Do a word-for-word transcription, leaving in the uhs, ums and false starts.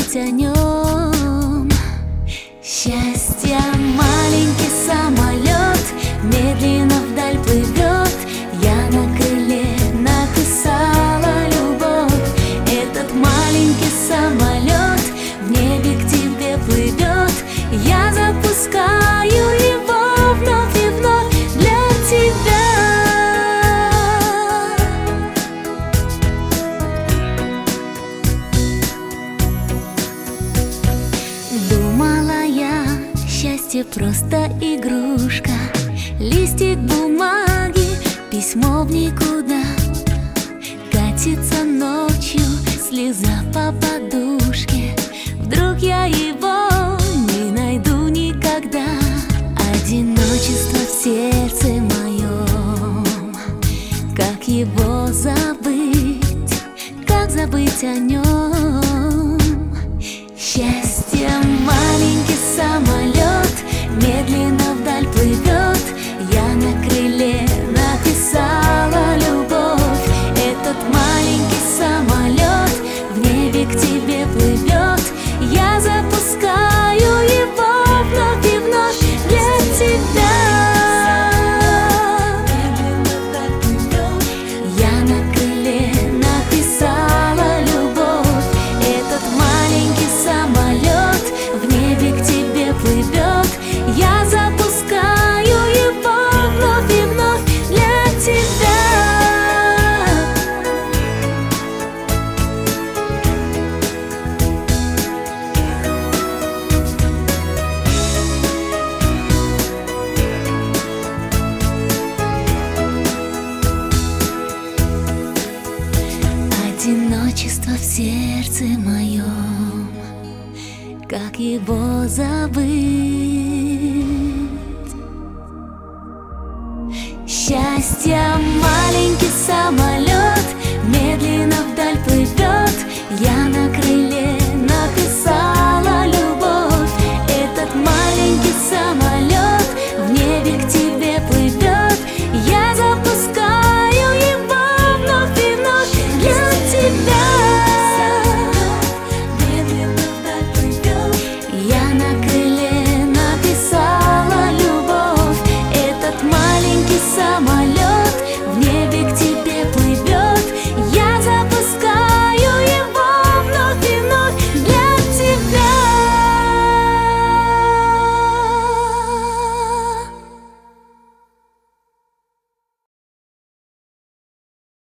забыть о нем. Счастье — маленький самолет, медленно вдаль плывет. Я на крыле написала любовь. Этот маленький самолет в небе к тебе плывет. Я запускаю его вновь и вновь для тебя. Думала я, счастье просто игрушка, листик бумаги, письмо в никуда. Катится ночью слеза по подушке. Вдруг я его не найду никогда. Одиночество в сердце моем. Как его забыть? Как забыть о нем? Счастье — маленький самолет, медленно вдаль плывет. Я на крыле написала любовь. Этот маленький самолет в небе к тебе плывет. Я запускаю его вновь и вновь для тебя. Я на крыле написала любовь. Этот маленький самолет в небе к тебе плывет. Я запускаю его вновь и вновь для тебя. Одиночество в сердце моем. Как его забыть? Счастье — маленький самолет,